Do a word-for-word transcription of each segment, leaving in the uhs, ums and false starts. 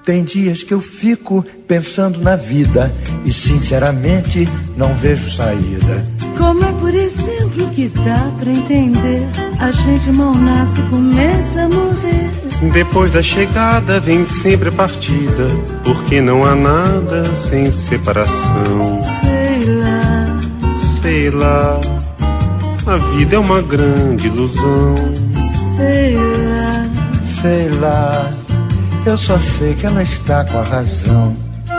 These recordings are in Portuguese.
Tem dias que eu fico pensando na vida e sinceramente não vejo saída. Como é, por exemplo, que dá pra entender? A gente mal nasce e começa a morrer. Depois da chegada vem sempre a partida, porque não há nada sem separação. Sei lá, sei lá, a vida é uma grande ilusão. Sei lá, sei lá, eu só sei que ela está com a razão.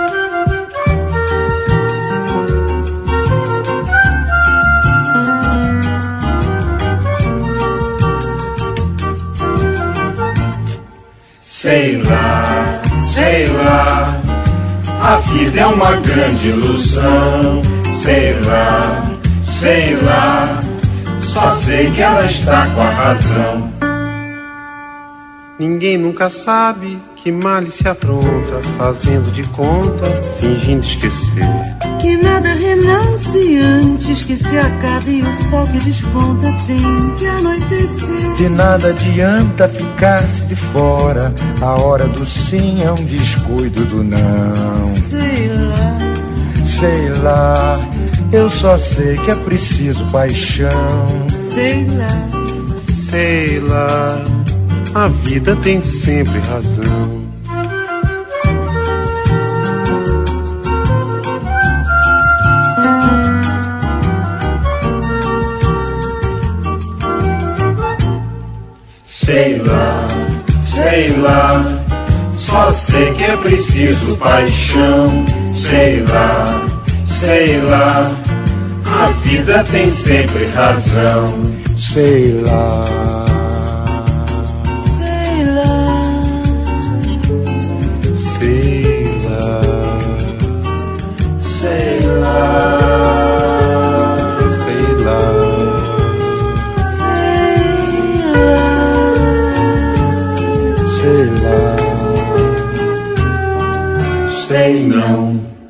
Sei lá, sei lá, a vida é uma grande ilusão. Sei lá, sei lá, só sei que ela está com a razão. Ninguém nunca sabe que mal se apronta, fazendo de conta, fingindo esquecer. Que nada renasce antes que se acabe e o sol que desponta tem que anoitecer. De nada adianta ficar-se de fora, a hora do sim é um descuido do não. Sei lá, sei lá, eu só sei que é preciso paixão. Sei lá, sei lá, a vida tem sempre razão. Sei lá, sei lá, só sei que é preciso paixão. Sei lá, sei lá, a vida tem sempre razão. Sei lá, sei lá, sei lá, sei lá, sei lá, sei lá, sei não.